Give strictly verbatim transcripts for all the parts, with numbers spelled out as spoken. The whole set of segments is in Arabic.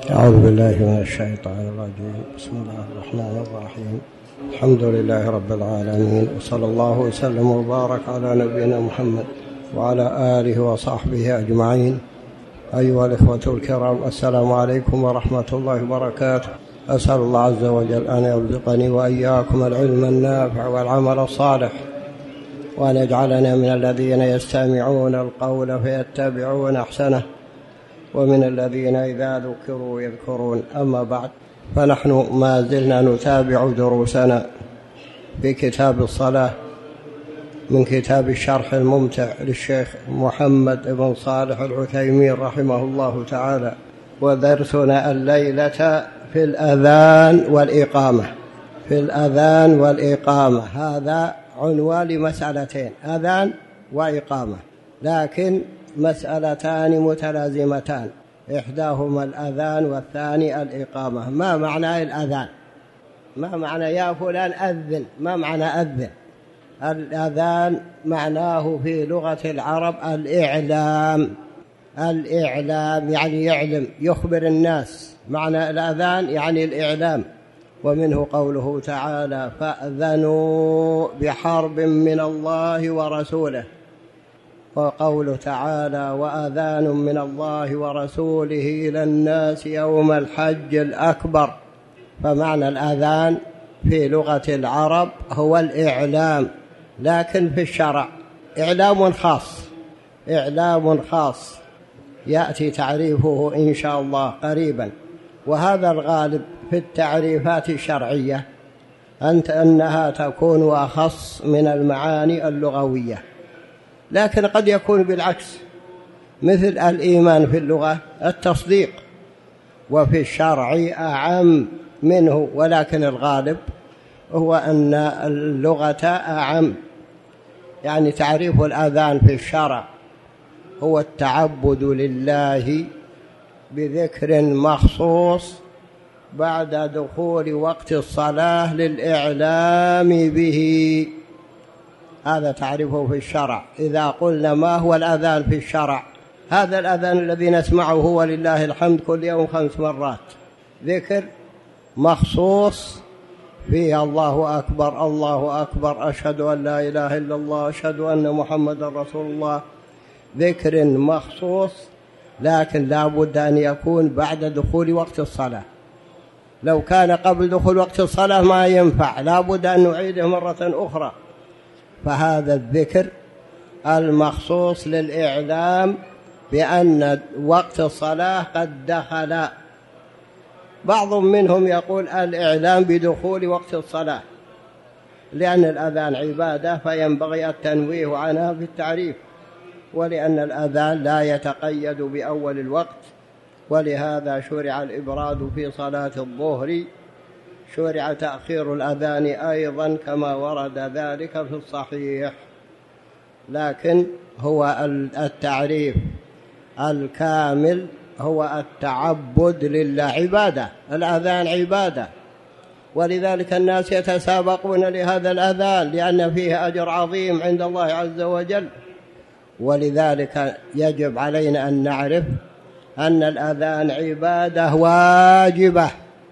أعوذ بالله من الشيطان الرجيم. بسم الله الرحمن الرحيم. الحمد لله رب العالمين، وصلى الله وسلم وبارك على نبينا محمد وعلى آله وصحبه أجمعين. أيها الإخوة الكرام، السلام عليكم ورحمة الله وبركاته. أسأل الله عز وجل أن يرزقني وإياكم العلم النافع والعمل الصالح، وأن يجعلنا من الذين يستمعون القول فيتبعون أحسنه، ومن الذين إذا ذكروا يذكرون. أما بعد، فنحن ما زلنا نتابع دروسنا في كتاب الصلاة من كتاب الشرح الممتع للشيخ محمد بن صالح العثيمين رحمه الله تعالى، ودرسنا الليلة في الأذان والإقامة. في الأذان والإقامة هذا عنوان لمسألتين، أذان وإقامة، لكن مسألتان متلازمتان، إحداهما الأذان والثاني الإقامة. ما معنى الأذان؟ ما معنى يا فلان أذن؟ ما معنى أذن؟ الأذان معناه في لغة العرب الإعلام. الإعلام يعني يعلم، يخبر الناس. معنى الأذان يعني الإعلام. ومنه قوله تعالى: فأذنوا بحرب من الله ورسوله. وقوله تعالى: وأذان من الله ورسوله إلى الناس يوم الحج الأكبر. فمعنى الأذان في لغة العرب هو الإعلام، لكن في الشرع إعلام خاص، إعلام خاص يأتي تعريفه إن شاء الله قريبا. وهذا الغالب في التعريفات الشرعية أنت أنها تكون أخص من المعاني اللغوية، لكن قد يكون بالعكس، مثل الإيمان في اللغة التصديق، وفي الشرع أعم منه، ولكن الغالب هو أن اللغة أعم. يعني تعريف الأذان في الشرع هو التعبد لله بذكر مخصوص بعد دخول وقت الصلاة للإعلام به. هذا تعريفه في الشرع. إذا قلنا ما هو الأذان في الشرع، هذا الأذان الذي نسمعه ولله الحمد كل يوم خمس مرات، ذكر مخصوص فيه الله أكبر الله أكبر، أشهد أن لا إله إلا الله، أشهد أن محمد رسول الله، ذكر مخصوص، لكن لا بد أن يكون بعد دخول وقت الصلاة. لو كان قبل دخول وقت الصلاة ما ينفع، لا بد أن نعيده مرة أخرى. فهذا الذكر المخصوص للإعلام بأن وقت الصلاة قد دخل. بعض منهم يقول الإعلام بدخول وقت الصلاة، لأن الأذان عبادة فينبغي التنويه عنها في التعريف، ولأن الأذان لا يتقيد بأول الوقت، ولهذا شرع الإبراد في صلاة الظهر، شرع تأخير الأذان أيضا كما ورد ذلك في الصحيح. لكن هو التعريف الكامل هو التعبد لله، عبادة. الأذان عبادة، ولذلك الناس يتسابقون لهذا الأذان لأن فيه أجر عظيم عند الله عز وجل. ولذلك يجب علينا أن نعرف أن الأذان عبادة واجبة،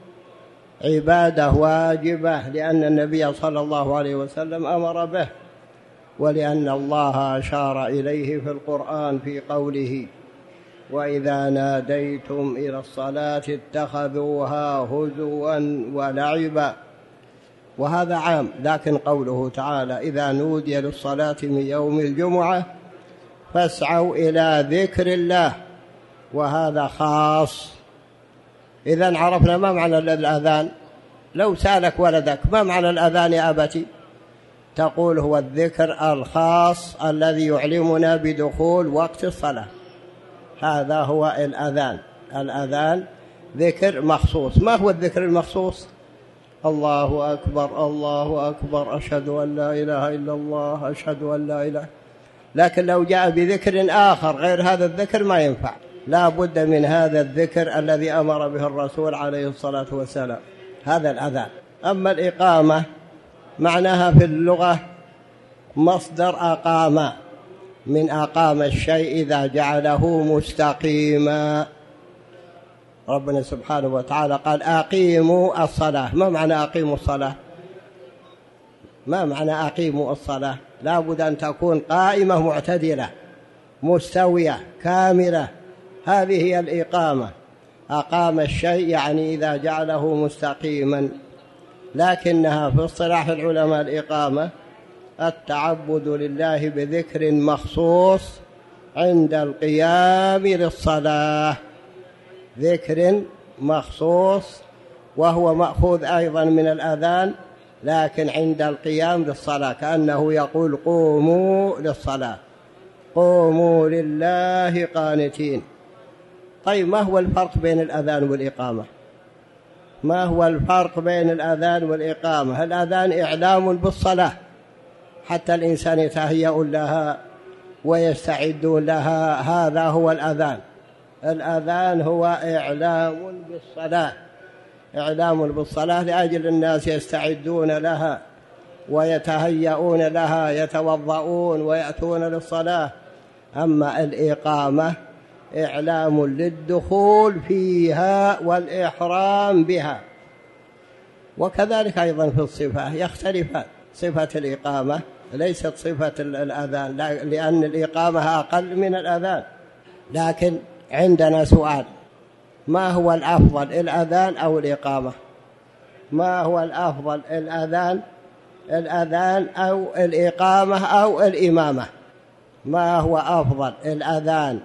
عبادة واجبة، لأن النبي صلى الله عليه وسلم أمر به، ولأن الله أشار إليه في القرآن في قوله: وإذا ناديتم إلى الصلاة اتخذوها هزوا ولعبا. وهذا عام، لكن قوله تعالى: إذا نودي للصلاة من يوم الجمعة فاسعوا إلى ذكر الله، وهذا خاص. إذن عرفنا ما معنى الأذان. لو سألك ولدك ما معنى الأذان يا أبتي، تقول هو الذكر الخاص الذي يعلمنا بدخول وقت الصلاة. هذا هو الأذان. الأذان ذكر مخصوص. ما هو الذكر المخصوص؟ الله أكبر الله أكبر، أشهد أن لا إله إلا الله، أشهد أن لا إله. لكن لو جاء بذكر آخر غير هذا الذكر ما ينفع، لا بد من هذا الذكر الذي أمر به الرسول عليه الصلاة والسلام. هذا الأذان. أما الإقامة معناها في اللغة مصدر أقام، من أقام الشيء إذا جعله مستقيما. ربنا سبحانه وتعالى قال أقيموا الصلاة. ما معنى أقيموا الصلاة؟ ما معنى أقيموا الصلاة؟ لا بد أن تكون قائمة معتدلة مستوية كاملة، هذه هي الإقامة. أقام الشيء يعني إذا جعله مستقيما، لكنها في اصطلاح العلماء الإقامة التعبد لله بذكر مخصوص عند القيام للصلاة، ذكر مخصوص وهو مأخوذ أيضا من الأذان، لكن عند القيام للصلاة كأنه يقول قوموا للصلاة، قوموا لله قانتين. طيب ما هو الفرق بين الأذان والإقامة؟ ما هو الفرق بين الأذان والإقامة؟ الأذان إعلام بالصلاة حتى الإنسان يتهيأ لها ويستعد لها، هذا هو الأذان. الأذان هو إعلام بالصلاة، إعلام بالصلاة لأجل الناس يستعدون لها ويتهيئون لها، يتوضؤون ويأتون للصلاة. أما الإقامة إعلام للدخول فيها والإحرام بها. وكذلك أيضا في الصفة يختلفان، صفة الإقامة ليست صفة الأذان، لأن الإقامة أقل من الأذان. لكن عندنا سؤال: ما هو الأفضل، الأذان أو الإقامة؟ ما هو الأفضل، الأذان الأذان أو الإقامة أو الإمامة؟ ما هو أفضل، الأذان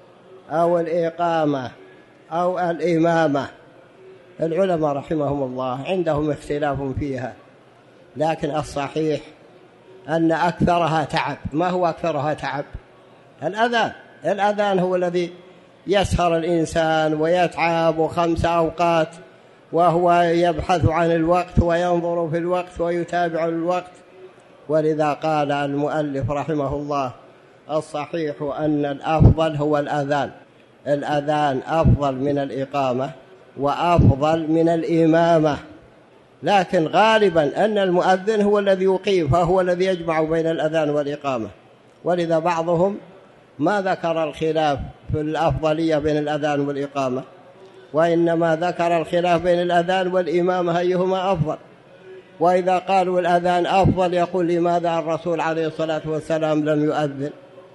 أو الإقامة أو الإمامة؟ العلماء رحمهم الله عندهم اختلاف فيها، لكن الصحيح أن أكثرها تعب. ما هو أكثرها تعب؟ الأذان. الأذان هو الذي يسهر الإنسان ويتعب خمس أوقات وهو يبحث عن الوقت وينظر في الوقت ويتابع الوقت. ولذا قال المؤلف رحمه الله: الصحيح أن الأفضل هو الأذان. الأذان أفضل من الإقامة وأفضل من الإمامة، لكن غالبا أن المؤذن هو الذي يقيم، فهو الذي يجمع بين الأذان والإقامة. ولذا بعضهم ما ذكر الخلاف في الأفضلية بين الأذان والإقامة، وإنما ذكر الخلاف بين الأذان والإمامة أيهما أفضل. وإذا قالوا الأذان أفضل يقول: لماذا الرسول عليه الصلاة والسلام لم يؤذن؟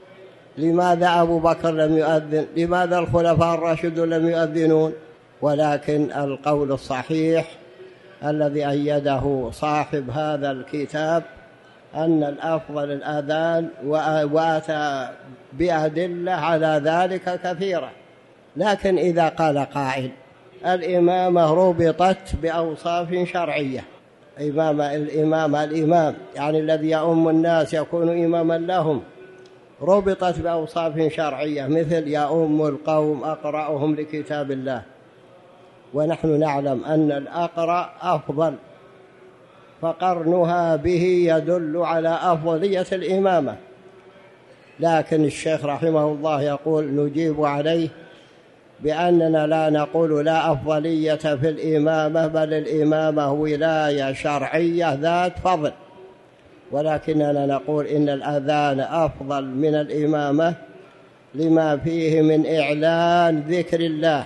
لماذا أبو بكر لم يؤذن؟ لماذا الخلفاء الراشدون لم يؤذنون؟ ولكن القول الصحيح الذي أيده صاحب هذا الكتاب أن الأفضل الأذان، وأتى بأدلة على ذلك كثيرة. لكن إذا قال قائل: الإمامة ربطت بأوصاف شرعية، إمام الإمام الإمام يعني الذي يؤم الناس يكون إماما لهم، ربطت بأوصاف شرعية مثل يؤم القوم أقرأهم لكتاب الله، ونحن نعلم أن الأقرأ أفضل، فقرنها به يدل على أفضلية الإمامة. لكن الشيخ رحمه الله يقول: نجيب عليه بأننا لا نقول لا أفضلية في الإمامة، بل الإمامة ولاية شرعية ذات فضل، ولكننا نقول إن الأذان أفضل من الإمامة لما فيه من إعلان ذكر الله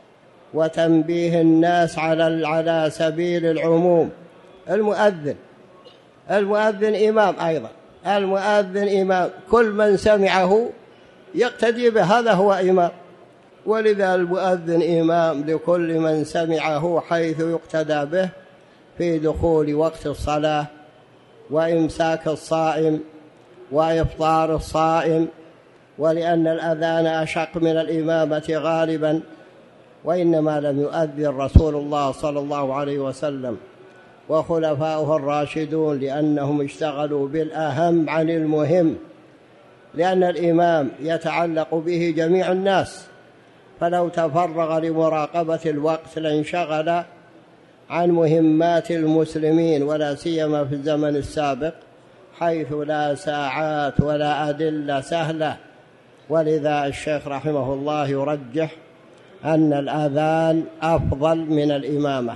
وتنبيه الناس على على سبيل العموم. المؤذن المؤذن إمام أيضا، المؤذن إمام، كل من سمعه يقتدي به، هذا هو إمام. ولذا المؤذن إمام لكل من سمعه، حيث يقتدى به في دخول وقت الصلاة وإمساك الصائم وإفطار الصائم. ولأن الأذان أشق من الإمامة غالبا، وإنما لم يؤذن رسول الله صلى الله عليه وسلم وخلفاؤه الراشدون لأنهم اشتغلوا بالأهم عن المهم، لأن الإمام يتعلق به جميع الناس، فلو تفرغ لمراقبة الوقت لانشغل عن مهمات المسلمين، ولا سيما في الزمن السابق حيث لا ساعات ولا أدلة سهلة. ولذا الشيخ رحمه الله يرجح أن الأذان أفضل من الإمامة،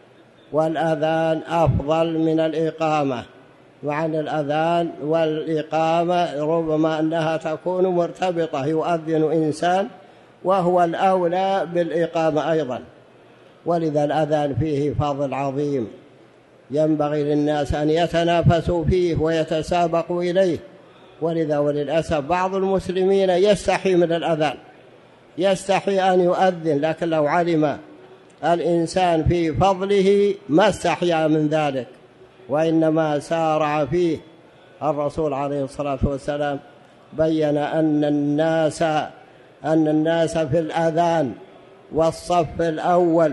والأذان أفضل من الإقامة، وعن الأذان والإقامة ربما أنها تكون مرتبطة، يؤذن إنسان وهو الأولى بالإقامة أيضا. ولذا الأذان فيه فضل عظيم، ينبغي للناس أن يتنافسوا فيه ويتسابقوا إليه. ولذا وللأسف بعض المسلمين يستحي من الأذان، يستحي أن يؤذن، لكن لو علم الإنسان في فضله ما استحيا من ذلك، وإنما سارع فيه. الرسول عليه الصلاة والسلام بين أن الناس أن الناس في الأذان والصف الأول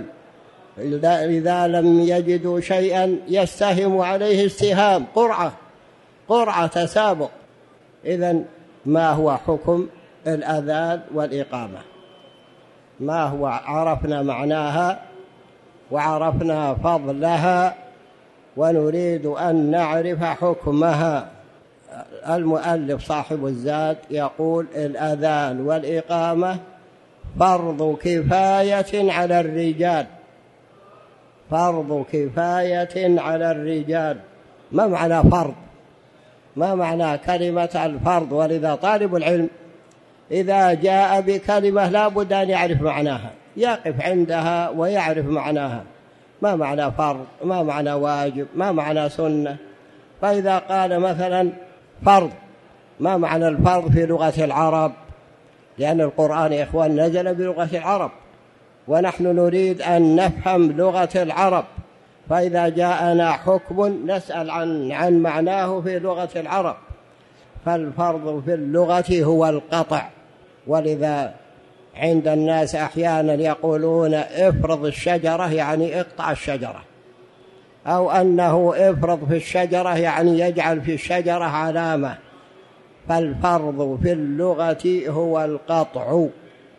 إذا لم يجدوا شيئا يستهم عليه استهام، قرعة قرعة تسابق. إذن ما هو حكم الأذان والإقامة؟ ما هو؟ عرفنا معناها وعرفنا فضلها، ونريد أن نعرف حكمها. المؤلف صاحب الزاد يقول: الأذان والإقامة فرض كفاية على الرجال، فرض كفاية على الرجال. ما معنى فرض؟ ما معنى كلمة الفرض؟ ولذا طالب العلم إذا جاء بكلمة لا بد أن يعرف معناها، يقف عندها ويعرف معناها. ما معنى فرض؟ ما معنى واجب؟ ما معنى سنة؟ فإذا قال مثلا فرض، ما معنى الفرض في لغة العرب؟ لأن القرآن يا إخوان نزل بلغة العرب، ونحن نريد أن نفهم لغة العرب. فإذا جاءنا حكم نسأل عن عن معناه في لغة العرب. فالفرض في اللغة هو القطع. ولذا عند الناس أحيانا يقولون افرض الشجرة يعني اقطع الشجرة، أو أنه افرض في الشجرة يعني يجعل في الشجرة علامة. فالفرض في اللغة هو القطع،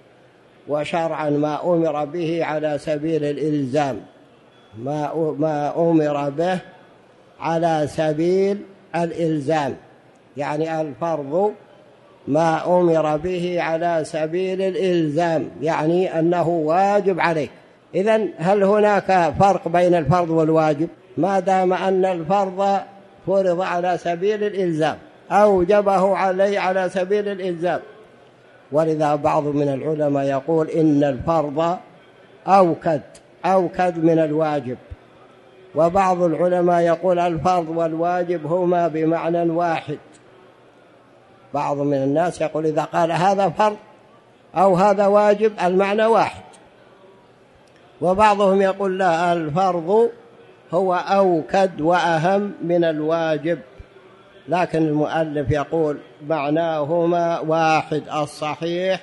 وشرعا ما أمر به على سبيل الإلزام، ما ما أمر به على سبيل الإلزام، يعني الفرض ما أمر به على سبيل الإلزام، يعني أنه واجب عليك. إذن هل هناك فرق بين الفرض والواجب؟ ما دام أن الفرض فرض على سبيل الإلزام، أوجبه عليه على سبيل الإلزام. ولذا بعض من العلماء يقول إن الفرض أوكد أوكد من الواجب، وبعض العلماء يقول الفرض والواجب هما بمعنى واحد. بعض من الناس يقول إذا قال هذا فرض أو هذا واجب المعنى واحد، وبعضهم يقول لا، الفرض هو أوكد وأهم من الواجب. لكن المؤلف يقول معناهما واحد. الصحيح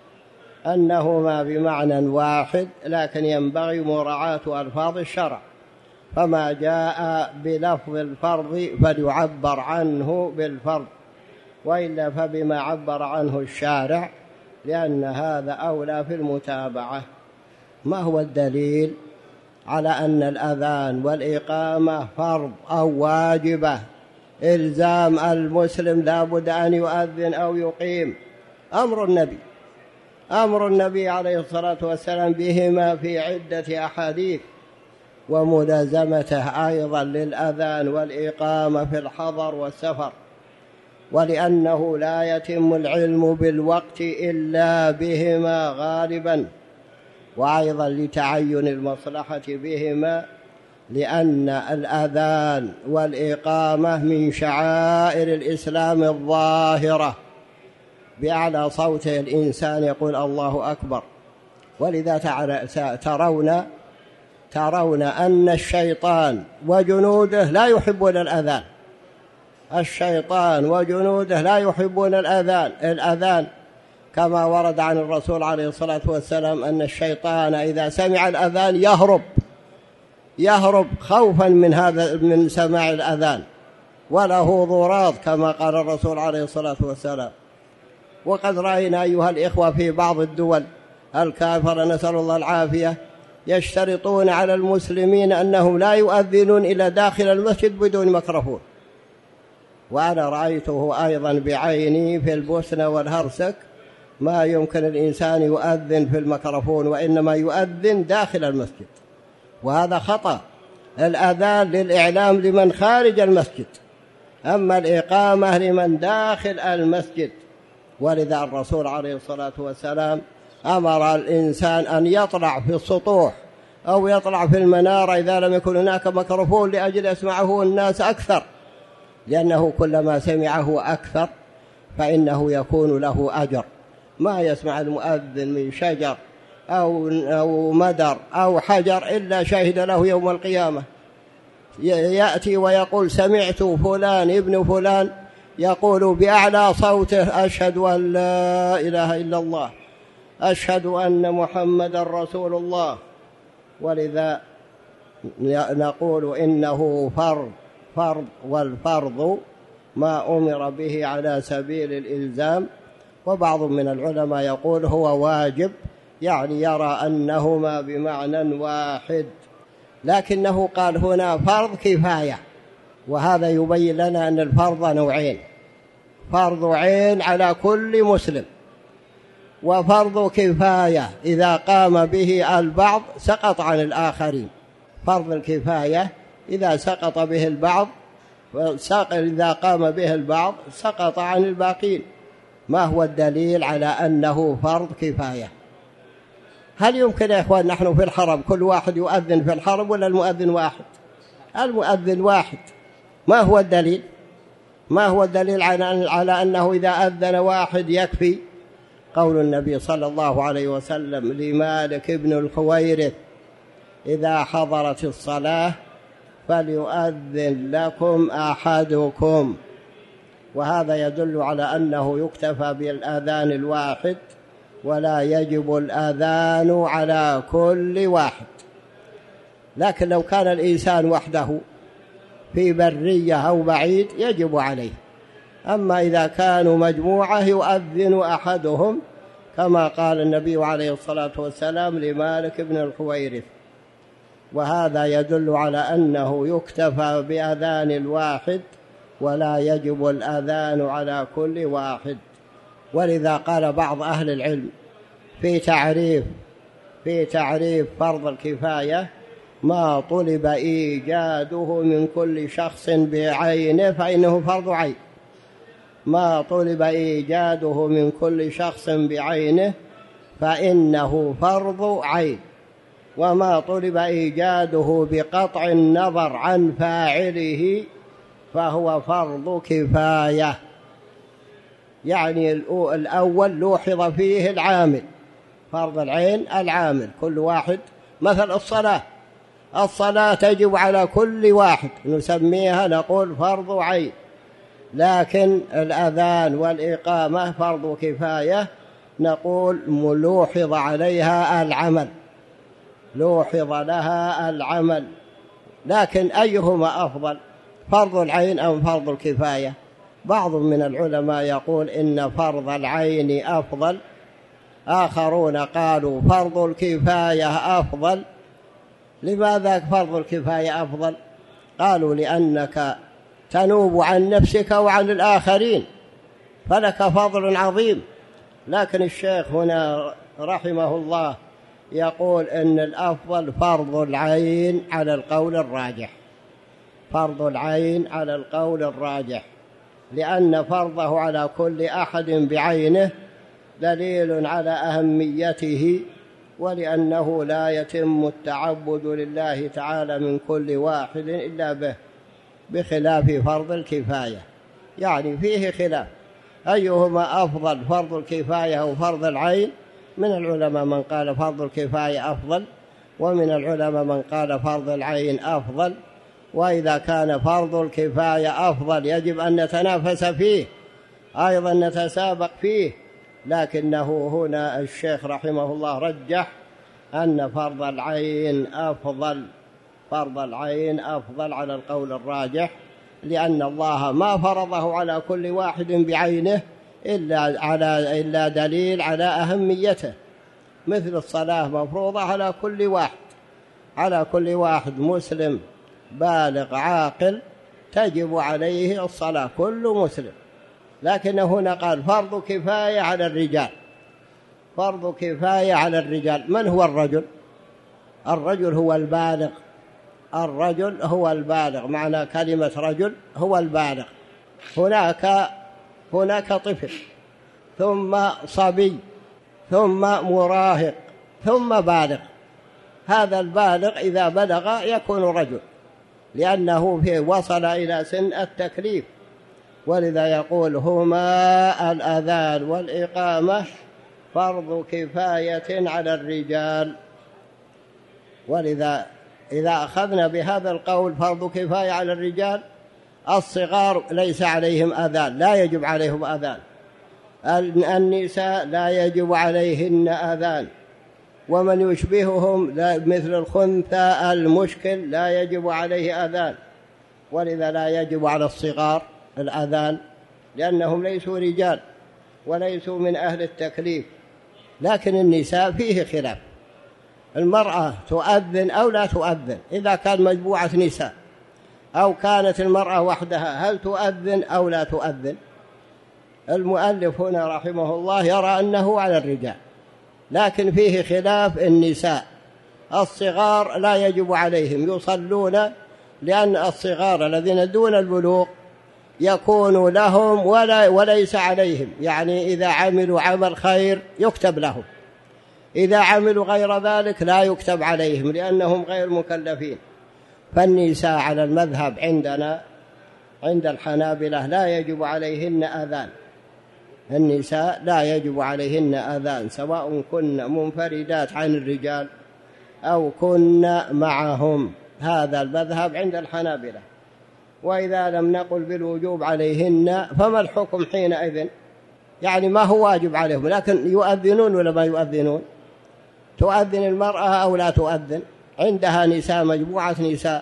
أنهما بمعنى واحد، لكن ينبغي مراعاة ألفاظ الشرع، فما جاء بلفظ الفرض فليعبر عنه بالفرض، وإلا فبما عبر عنه الشارع، لأن هذا أولى في المتابعة. ما هو الدليل على أن الأذان والإقامة فرض أو واجبة إلزام المسلم لا بد أن يؤذن أو يقيم؟ أمر النبي أمر النبي عليه الصلاة والسلام بهما في عدة أحاديث، وملازمته أيضا للأذان والإقامة في الحضر والسفر، ولأنه لا يتم العلم بالوقت إلا بهما غالبا، وأيضا لتعين المصلحة بهما، لأن الأذان والإقامة من شعائر الإسلام الظاهرة، بأعلى صوت الإنسان يقول الله أكبر. ولذا ترون ترون أن الشيطان وجنوده لا يحبون الأذان، الشيطان وجنوده لا يحبون الأذان الأذان كما ورد عن الرسول عليه الصلاة والسلام أن الشيطان إذا سمع الأذان يهرب يهرب خوفا من هذا من سماع الأذان، وله ضراط كما قال الرسول عليه الصلاة والسلام. وقد رأينا أيها الإخوة في بعض الدول الكافرة نسأل الله العافية يشترطون على المسلمين أنهم لا يؤذنون إلى داخل المسجد بدون ميكروفون، وأنا رأيته أيضا بعيني في البوسنة والهرسك، ما يمكن الإنسان يؤذن في الميكروفون، وإنما يؤذن داخل المسجد، وهذا خطأ. الأذان للإعلام لمن خارج المسجد، أما الإقامة لمن داخل المسجد. ولذا الرسول عليه الصلاة والسلام أمر الإنسان أن يطلع في السطوح أو يطلع في المنارة إذا لم يكن هناك ميكروفون لأجل يسمعه الناس أكثر، لأنه كلما سمعه أكثر فإنه يكون له أجر. ما يسمع المؤذن من شجر أو أو مدر أو حجر إلا شهد له يوم القيامة. يأتي ويقول سمعت فلان ابن فلان يقول بأعلى صوته أشهد أن لا إله إلا الله، أشهد أن محمد رسول الله. ولذا نقول إنه فرض فرض والفرض ما أمر به على سبيل الإلزام، وبعض من العلماء يقول هو واجب، يعني يرى أنهما بمعنى واحد، لكنه قال هنا فرض كفاية، وهذا يبين لنا أن الفرض نوعين: فرض عين على كل مسلم، وفرض كفاية إذا قام به البعض سقط عن الآخرين. فرض الكفاية إذا سقط به البعض إذا قام به البعض سقط عن الباقين. ما هو الدليل على أنه فرض كفاية؟ هل يمكن يا إخوان نحن في الحرم كل واحد يؤذن في الحرم ولا المؤذن واحد؟ المؤذن واحد. ما هو الدليل؟ ما هو الدليل على أنه إذا أذن واحد يكفي؟ قول النبي صلى الله عليه وسلم لمالك بن الحويرث: إذا حضرت الصلاة فليؤذن لكم أحدكم. وهذا يدل على أنه يكتفى بالآذان الواحد ولا يجب الآذان على كل واحد. لكن لو كان الإنسان وحده في برية أو بعيد يجب عليه. أما إذا كانوا مجموعة يؤذن أحدهم، كما قال النبي عليه الصلاة والسلام لمالك بن الحويرث. وهذا يدل على أنه يكتفى بأذان الواحد ولا يجب الأذان على كل واحد. ولذا قال بعض أهل العلم في تعريف في تعريف فرض الكفاية: ما طلب إيجاده من كل شخص بعينه فإنه فرض عين. ما طلب إيجاده من كل شخص بعينه فإنه فرض عين، وما طلب إيجاده بقطع النظر عن فاعله فهو فرض كفاية. يعني الأول لوحظ فيه العامل، فرض العين العامل، كل واحد. مثل الصلاة الصلاة تجب على كل واحد، نسميها نقول فرض عين. لكن الأذان والإقامة فرض كفاية، نقول لوحظ عليها العمل، لوحظ لها العمل. لكن أيهما أفضل، فرض العين أم فرض الكفاية؟ بعض من العلماء يقول إن فرض العين أفضل، آخرون قالوا فرض الكفاية أفضل. لماذا فرض الكفاية أفضل؟ قالوا لأنك تنوب عن نفسك وعن الآخرين، فلك فضل عظيم. لكن الشيخ هنا رحمه الله يقول إن الأفضل فرض العين على القول الراجح، فرض العين على القول الراجح، لأن فرضه على كل أحد بعينه دليل على أهميته، ولأنه لا يتم التعبد لله تعالى من كل واحد إلا به، بخلاف فرض الكفاية. يعني فيه خلاف أيهما أفضل، فرض الكفاية أو فرض العين. من العلماء من قال فرض الكفاية أفضل، ومن العلماء من قال فرض العين أفضل. وإذا كان فرض الكفاية أفضل يجب أن نتنافس فيه، أيضا نتسابق فيه، لكنه هنا الشيخ رحمه الله رجح أن فرض العين أفضل، فرض العين أفضل على القول الراجح، لأن الله ما فرضه على كل واحد بعينه إلا على إلا دليل على أهميته. مثل الصلاة مفروضة على كل واحد، على كل واحد مسلم بالغ عاقل تجب عليه الصلاة، كل مسلم. لكن هنا قال فرض كفاية على الرجال، فرض كفاية على الرجال. من هو الرجل؟ الرجل هو البالغ، الرجل هو البالغ، معنى كلمة رجل هو البالغ. هناك هناك طفل، ثم صبي، ثم مراهق ثم بالغ. هذا البالغ إذا بلغ يكون رجل، لأنه في وصل إلى سن التكليف، ولذا يقول هما الأذان والإقامة فرض كفاية على الرجال. ولذا إذا أخذنا بهذا القول فرض كفاية على الرجال، الصغار ليس عليهم أذان، لا يجب عليهم أذان. النساء لا يجب عليهن أذان، ومن يشبههم مثل الخنثى المشكل لا يجب عليه أذان. ولذا لا يجب على الصغار الأذان، لأنهم ليسوا رجال وليسوا من أهل التكليف. لكن النساء فيه خلاف، المرأة تؤذن أو لا تؤذن. إذا كان مجموعة نساء أو كانت المرأة وحدها هل تؤذن أو لا تؤذن؟ المؤلف هنا رحمه الله يرى أنه على الرجال، لكن فيه خلاف. النساء الصغار لا يجب عليهم، يصلون، لأن الصغار الذين دون البلوغ يكون لهم ولا وليس عليهم، يعني إذا عملوا عمل خير يكتب لهم، إذا عملوا غير ذلك لا يكتب عليهم لأنهم غير مكلفين. فالنساء على المذهب عندنا عند الحنابلة لا يجب عليهن أذان، النساء لا يجب عليهن أذان، سواء كن منفردات عن الرجال أو كن معهم. هذا المذهب عند الحنابلة. وإذا لم نقل بالوجوب عليهن فما الحكم حينئذ؟ يعني ما هو واجب عليهم، لكن يؤذنون ولا ما يؤذنون؟ تؤذن المرأة أو لا تؤذن؟ عندها نساء، مجموعة نساء،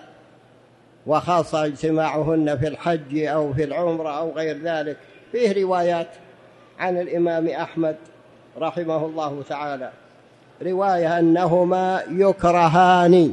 وخاصة اجتماعهن في الحج أو في العمرة أو غير ذلك. فيه روايات عن الإمام أحمد رحمه الله تعالى، رواية أنهما يكرهان،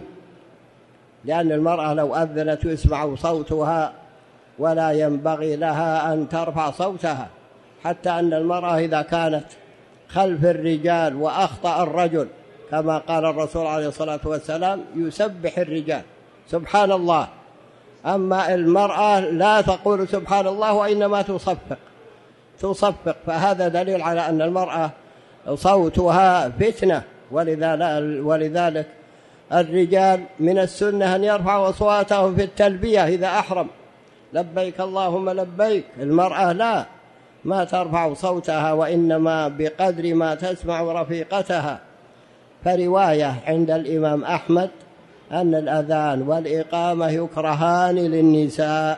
لأن المرأة لو أذنت يسمع صوتها ولا ينبغي لها أن ترفع صوتها، حتى أن المرأة إذا كانت خلف الرجال وأخطأ الرجل كما قال الرسول عليه الصلاة والسلام يسبح الرجال سبحان الله، أما المرأة لا تقول سبحان الله وإنما تصفق تصفق فهذا دليل على أن المرأة صوتها فتنة. ولذلك الرجال من السنة أن يرفعوا أصواتهم في التلبية إذا أحرم، لبيك اللهم لبيك. المرأة لا، ما ترفع صوتها، وإنما بقدر ما تسمع رفيقتها. فرواية عند الإمام أحمد أن الأذان والإقامة يكرهان للنساء،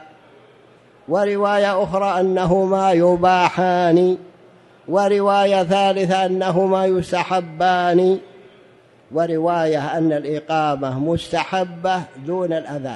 ورواية أخرى أنهما يباحان، ورواية ثالثة أنهما يستحبان، ورواية أن الإقامة مستحبة دون الأذان.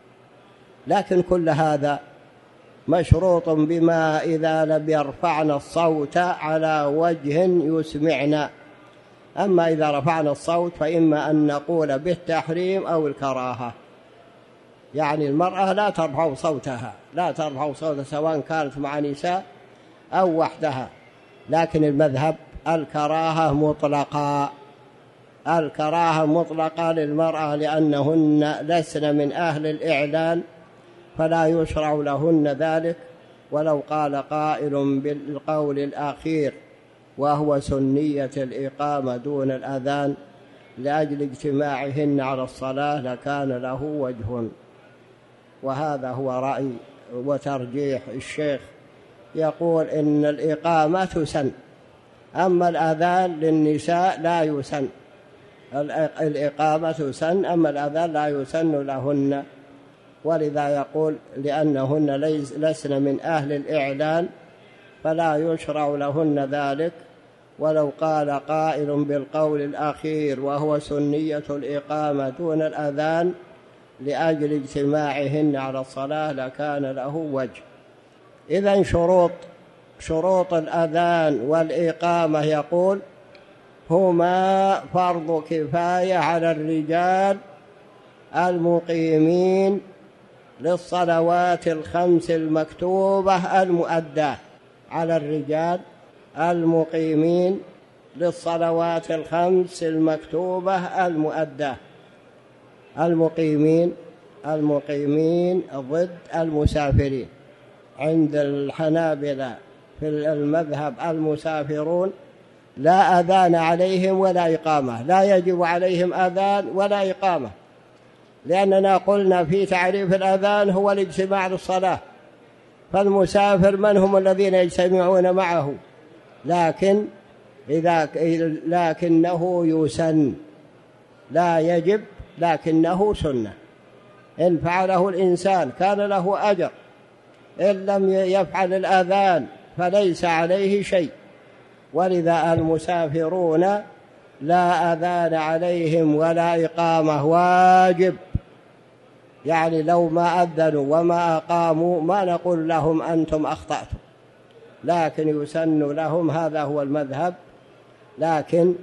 لكن كل هذا مشروط بما إذا لم يرفعنا الصوت على وجه يسمعنا. أما إذا رفعنا الصوت فإما أن نقول بالتحريم أو الكراهة، يعني المرأة لا ترفع صوتها لا ترفع صوتها سواء كانت مع نساء أو وحدها. لكن المذهب الكراهة مطلقة، الكراهة مطلقة للمرأة، لأنهن لسن من أهل الإعلان فلا يشرع لهن ذلك. ولو قال قائل بالقول الأخير وهو سنية الإقامة دون الأذان لأجل اجتماعهن على الصلاة لكان له وجه. وهذا هو رأي وترجيح الشيخ، يقول إن الإقامة تسن، أما الأذان للنساء لا يسن. الإقامة تسن أما الأذان لا يسن لهن. ولذا يقول لأنهن لسن من أهل الإعلان فلا يشرع لهن ذلك. ولو قال قائل بالقول الأخير وهو سنية الإقامة دون الأذان لأجل اجتماعهن على الصلاة لكان له وجه. إذن شروط شروط الأذان والإقامة يقول هما فرض كفاية على الرجال المقيمين للصلوات الخمس المكتوبة المؤداة، على الرجال المقيمين للصلوات الخمس المكتوبة المؤداة. المقيمين المقيمين ضد المسافرين. عند الحنابلة في المذهب المسافرون لا أذان عليهم ولا إقامة، لا يجب عليهم أذان ولا إقامة، لأننا قلنا في تعريف الأذان هو الاجتماع للصلاة، فالمسافر من هم الذين يجتمعون معه؟ لكن إذا لكنه يسن، لا يجب لكنه سنة، إن فعله الإنسان كان له أجر، إن لم يفعل الأذان فليس عليه شيء. ولذا المسافرون لا أذان عليهم ولا إقامة، واجب، يعني لو ما أذنوا وما أقاموا ما نقول لهم أنتم أخطأتم، لكن يسن لهم، هذا هو المذهب. لكن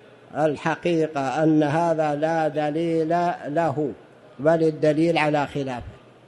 الحقيقة أن هذا لا دليل له، بل الدليل على خلافه،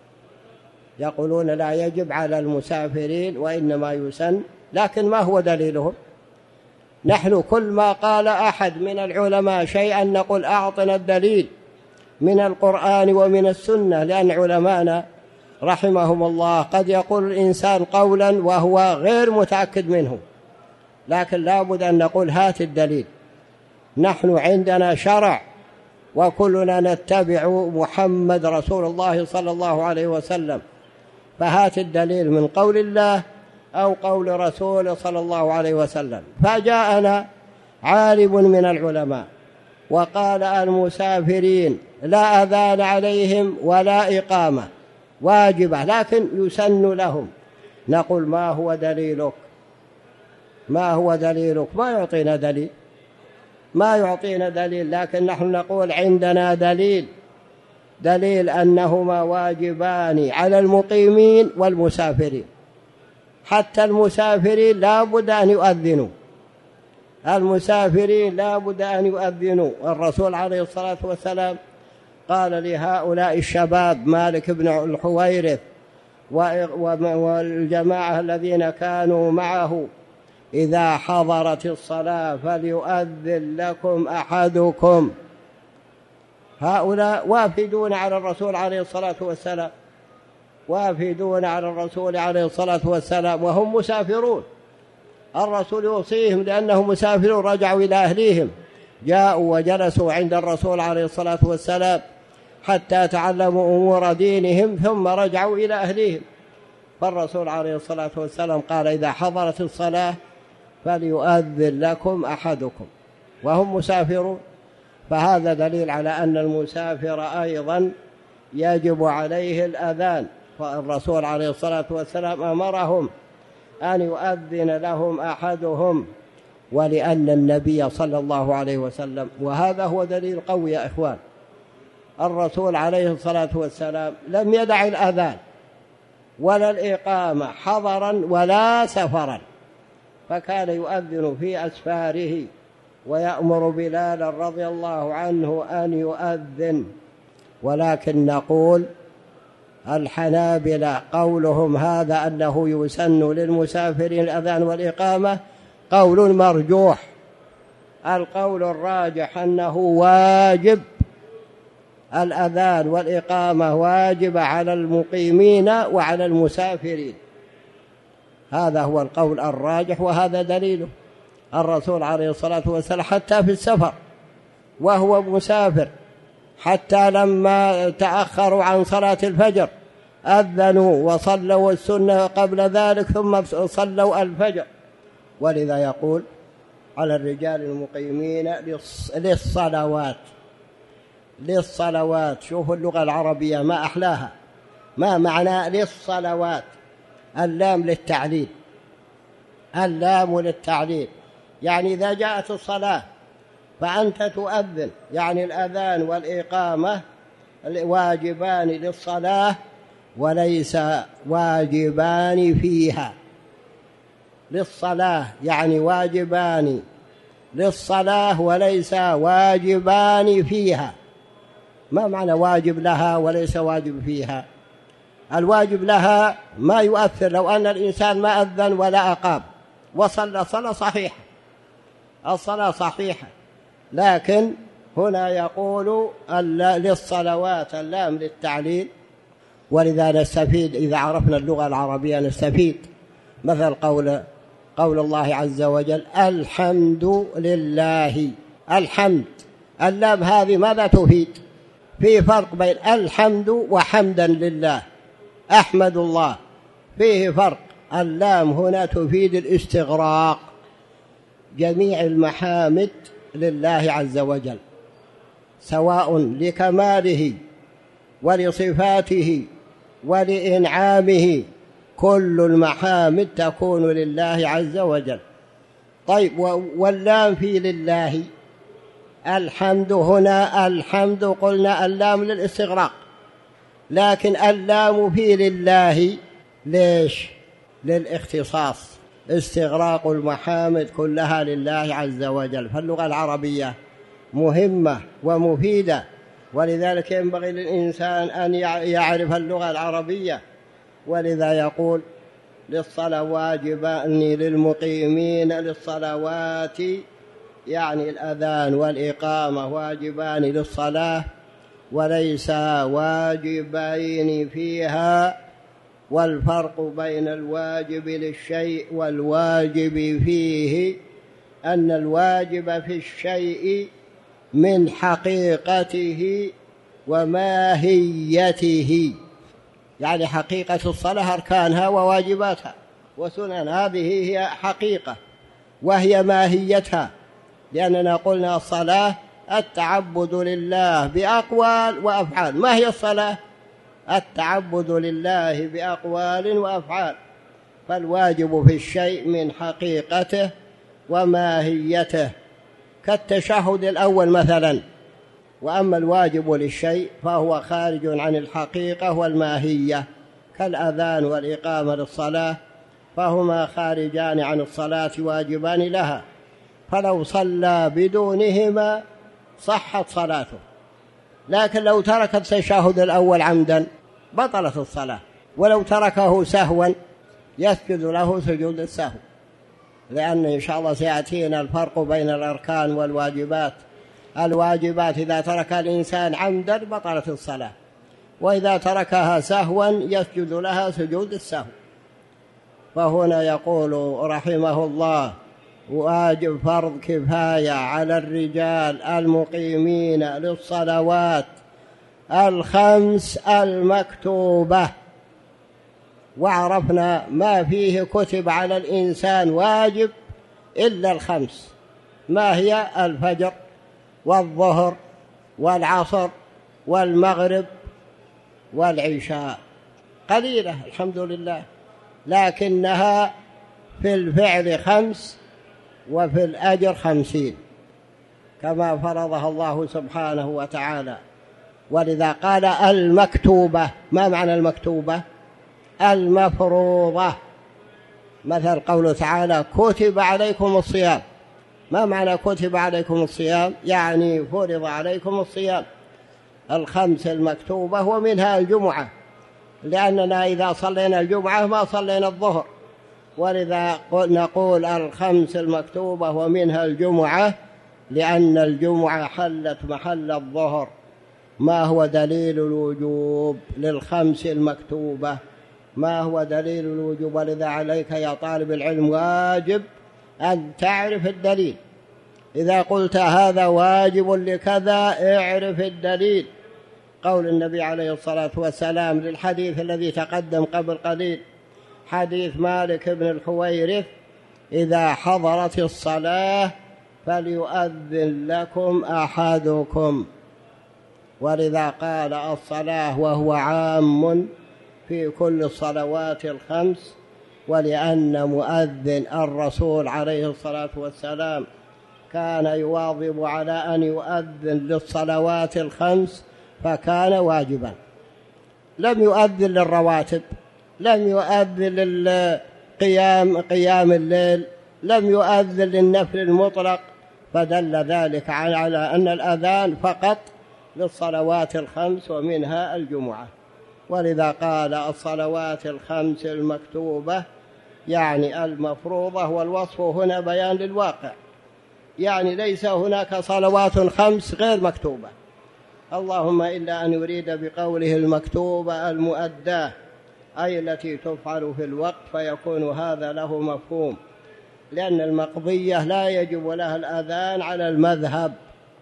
يقولون لا يجب على المسافرين وإنما يسن، لكن ما هو دليلهم؟ نحن كل ما قال أحد من العلماء شيئا نقول أعطنا الدليل من القرآن ومن السنة، لأن علماءنا رحمهم الله قد يقول الإنسان قولا وهو غير متأكد منه، لكن لا بد أن نقول هات الدليل. نحن عندنا شرع وكلنا نتبع محمد رسول الله صلى الله عليه وسلم، فهات الدليل من قول الله أو قول رسول صلى الله عليه وسلم. فجاءنا عالم من العلماء وقال المسافرين لا أذان عليهم ولا إقامة، واجبة لكن يسن لهم. نقول ما هو دليلك؟ ما هو دليلك؟ ما يعطينا دليل، ما يعطينا دليل، لكن نحن نقول عندنا دليل، دليل أنهما واجبان على المقيمين والمسافرين. حتى المسافرين لا بد أن يؤذنوا، المسافرين لا بد أن يؤذنوا. الرسول عليه الصلاة والسلام قال لهؤلاء الشباب مالك بن الحويرث والجماعة الذين كانوا معه إذا حضرت الصلاة فليؤذن لكم أحدكم. هؤلاء وافدون على الرسول عليه الصلاة والسلام، وافدون على الرسول عليه الصلاة والسلام وهم مسافرون، الرسول يوصيهم لأنهم مسافرون، رجعوا إلى أهليهم، جاءوا وجلسوا عند الرسول عليه الصلاة والسلام حتى تعلموا أمور دينهم ثم رجعوا إلى أهليهم. فالرسول عليه الصلاة والسلام قال إذا حضرت الصلاة فليؤذن لكم أحدكم وهم مسافرون. فهذا دليل على أن المسافر أيضا يجب عليه الأذان، فالرسول عليه الصلاة والسلام أمرهم أن يؤذن لهم أحدهم، ولأن النبي صلى الله عليه وسلم، وهذا هو دليل قوي يا إخوان، الرسول عليه الصلاة والسلام لم يدع الأذان ولا الإقامة حضرا ولا سفرا، فكان يؤذن في أسفاره ويأمر بلالا رضي الله عنه أن يؤذن. ولكن نقول الحنابلة قولهم هذا أنه يسن للمسافرين الأذان والإقامة قول مرجوح، القول الراجح أنه واجب، الأذان والإقامة واجب على المقيمين وعلى المسافرين، هذا هو القول الراجح وهذا دليله. الرسول عليه الصلاة والسلام حتى في السفر وهو مسافر، حتى لما تأخروا عن صلاة الفجر أذنوا وصلوا السنة قبل ذلك ثم صلوا الفجر. ولذا يقول على الرجال المقيمين للصلوات، للصلوات. شوفوا اللغة العربية ما أحلاها، ما معنى للصلوات؟ اللام للتعليل، اللام للتعليل، يعني إذا جاءت الصلاة فأنت تؤذن، يعني الأذان والإقامة واجبان للصلاة وليس واجبان فيها. للصلاة يعني واجبان للصلاة وليس واجبان فيها. ما معنى واجب لها وليس واجب فيها؟ الواجب لها ما يؤثر، لو أن الإنسان ما أذن ولا أقام وصلى صلاة صحيحة، الصلاة صحيحة، لكن هنا يقول للصلوات اللام للتعليل. ولذا نستفيد إذا عرفنا اللغة العربية نستفيد، مثل قول قول الله عز وجل الحمد لله. الحمد اللام هذه ماذا تفيد؟ في فرق بين الحمد وحمدا لله. أحمد الله فيه فرق. اللام هنا تفيد الاستغراق، جميع المحامد لله عز وجل سواء لكماله ولصفاته ولإنعامه، كل المحامد تكون لله عز وجل. طيب واللام في لله. الحمد هنا الحمد قلنا اللام للاستغراق، لكن اللام في لله ليش؟ للاختصاص، استغراق المحامد كلها لله عز وجل. فاللغة العربية مهمة ومفيدة، ولذلك ينبغي للإنسان أن يعرف اللغة العربية. ولذا يقول للصلاة واجبان للمقيمين للصلوات، يعني الأذان والإقامة واجبان للصلاة وليس واجبين فيها. والفرق بين الواجب للشيء والواجب فيه أن الواجب في الشيء من حقيقته وماهيته، يعني حقيقة الصلاة أركانها وواجباتها وسنن، هذه هي حقيقة، وهي ماهيتها. لأننا قلنا الصلاة التعبد لله بأقوال وأفعال. ما هي الصلاة؟ التعبد لله بأقوال وأفعال. فالواجب في الشيء من حقيقته وماهيته، كالتشهد الأول مثلا. وأما الواجب للشيء فهو خارج عن الحقيقة والماهية، كالأذان والإقامة للصلاة، فهما خارجان عن الصلاة واجبان لها. فلو صلى بدونهما صحت صلاته، لكن لو ترك التشهد الأول عمدا بطلت الصلاة. ولو تركه سهوا يسجد له سجود السهو، لأن إن شاء الله سيأتينا الفرق بين الأركان والواجبات. الواجبات إذا ترك الإنسان عمدا بطلت الصلاة، وإذا تركها سهوا يسجد لها سجود السهو. فهنا يقول رحمه الله واجب فرض كفاية على الرجال المقيمين للصلوات الخمس المكتوبة. وعرفنا ما فيه كتب على الإنسان واجب إلا الخمس. ما هي؟ الفجر والظهر والعصر والمغرب والعشاء. قليلة الحمد لله، لكنها في الفعل خمس وفي الأجر خمسين كما فرضها الله سبحانه وتعالى. ولذا قال المكتوبة. ما معنى المكتوبة؟ المفروضة. مثل قوله تعالى كتب عليكم الصيام. ما معنى كتب عليكم الصيام؟ يعني فرض عليكم الصيام الخمس المكتوبة، ومنها الجمعة، لأننا إذا صلينا الجمعة ما صلينا الظهر. ولذا نقول الخمس المكتوبة ومنها الجمعة، لأن الجمعة حلت محل الظهر. ما هو دليل الوجوب للخمس المكتوبة؟ ما هو دليل الوجوب؟ ولذا عليك يا طالب العلم واجب أن تعرف الدليل. إذا قلت هذا واجب لكذا اعرف الدليل. قول النبي عليه الصلاة والسلام للحديث الذي تقدم قبل قليل، حديث مالك بن الحويرث: إذا حضرت الصلاة فليؤذن لكم أحدكم. ولذا قال الصلاة وهو عام في كل الصلوات الخمس، ولأن مؤذن الرسول عليه الصلاة والسلام كان يواظب على أن يؤذن للصلوات الخمس فكان واجبا. لم يؤذن للرواتب، لم يؤذن للقيام قيام الليل، لم يؤذن للنفل المطلق، فدل ذلك على أن الأذان فقط للصلوات الخمس ومنها الجمعة. ولذا قال الصلوات الخمس المكتوبة يعني المفروضة، والوصف هنا بيان للواقع، يعني ليس هناك صلوات خمس غير مكتوبة، اللهم إلا أن يريد بقوله المكتوبة المؤداة، أي التي تفعل في الوقت، فيكون هذا له مفهوم. لأن المقضية لا يجب لها الأذان على المذهب.